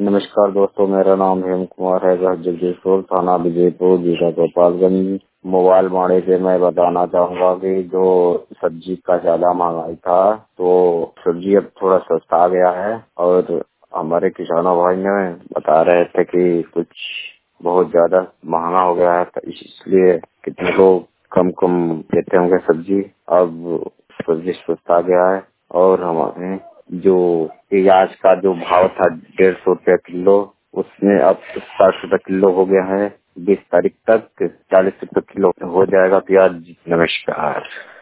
नमस्कार दोस्तों, मेरा नाम हेम कुमार है। घर जगदीशपुर, थाना विजयपुर, जिला गोपालगंज। मोबाइल वाणी से मैं बताना चाहूँगा कि जो सब्जी का ज्यादा महंगाई था, तो सब्जी अब थोड़ा सस्ता आ गया है। और हमारे किसानों भाई ने बता रहे थे कि कुछ बहुत ज्यादा महंगा हो गया है, तो इसलिए कितने को कम कम देते होंगे सब्जी। अब सब्जी सस्ता आ गया है। और हमारे जो प्याज का जो भाव था 150 रुपया किलो, उसमें अब 60 रुपये किलो हो गया है। 20 तारीख तक 40 रुपये किलो हो जाएगा प्याज। नमस्कार।